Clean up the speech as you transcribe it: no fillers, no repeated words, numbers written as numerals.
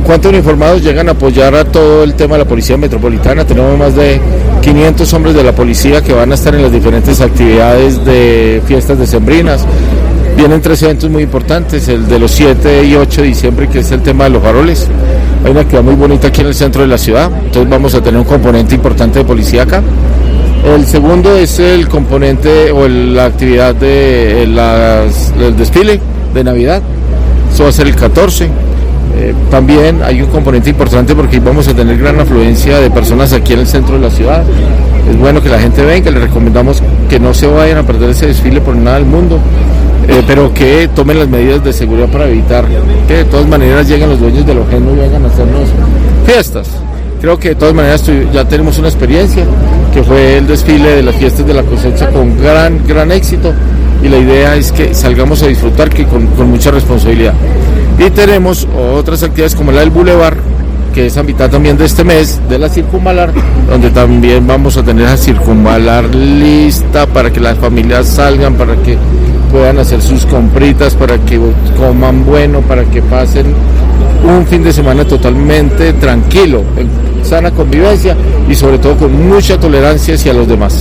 cuanto a uniformados, llegan a apoyar a todo el tema de la Policía Metropolitana. Tenemos más de 500 hombres de la policía que van a estar en las diferentes actividades de fiestas decembrinas. Vienen 3 eventos muy importantes, el de los 7 y 8 de diciembre, que es el tema de los faroles. Hay una actividad muy bonita aquí en el centro de la ciudad, entonces vamos a tener un componente importante de policía acá. El segundo es el componente o la actividad del desfile de Navidad, eso va a ser el 14. También hay un componente importante porque vamos a tener gran afluencia de personas aquí en el centro de la ciudad. Es bueno que la gente venga, les recomendamos que no se vayan a perder ese desfile por nada del mundo, pero que tomen las medidas de seguridad para evitar que de todas maneras lleguen los dueños del ojeno y vengan a hacernos fiestas. Creo que de todas maneras ya tenemos una experiencia, que fue el desfile de las fiestas de la cosecha con gran éxito, y la idea es que salgamos a disfrutar que con mucha responsabilidad. Y tenemos otras actividades como la del Boulevard, que es a mitad también de este mes, de la Circunvalar, donde también vamos a tener a Circunvalar lista para que las familias salgan, para que puedan hacer sus compritas, para que coman bueno, para que pasen un fin de semana totalmente tranquilo, en sana convivencia y sobre todo con mucha tolerancia hacia los demás.